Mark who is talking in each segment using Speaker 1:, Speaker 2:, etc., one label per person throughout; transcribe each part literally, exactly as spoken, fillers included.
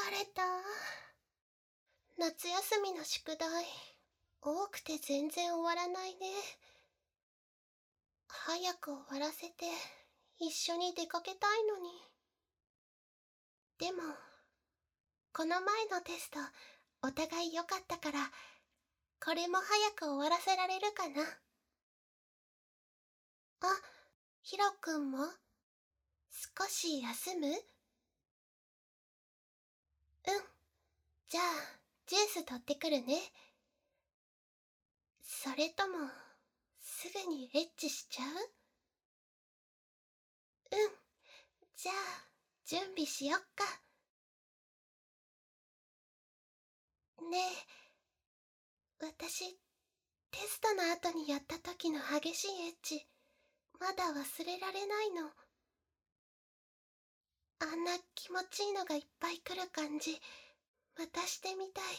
Speaker 1: れた。夏休みの宿題、多くて全然終わらないね。早く終わらせて、一緒に出かけたいのに。でも、この前のテスト、お互い良かったから、これも早く終わらせられるかな。あ、ヒロくんも少し休む？うん。じゃあ、ジュース取ってくるね。それとも、すぐにエッチしちゃう？うん。じゃあ、準備しよっか。ねえ、私、テストの後にやった時の激しいエッチ、まだ忘れられないの。あんな気持ちいいのがいっぱい来る感じ、またしてみたい。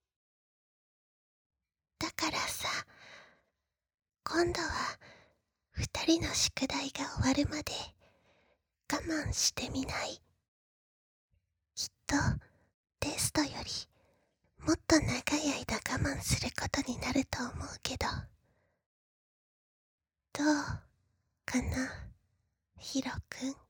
Speaker 1: だからさ、今度は二人の宿題が終わるまで我慢してみない？きっとテストよりもっと長い間我慢することになると思うけど、どうかな、ヒロくん。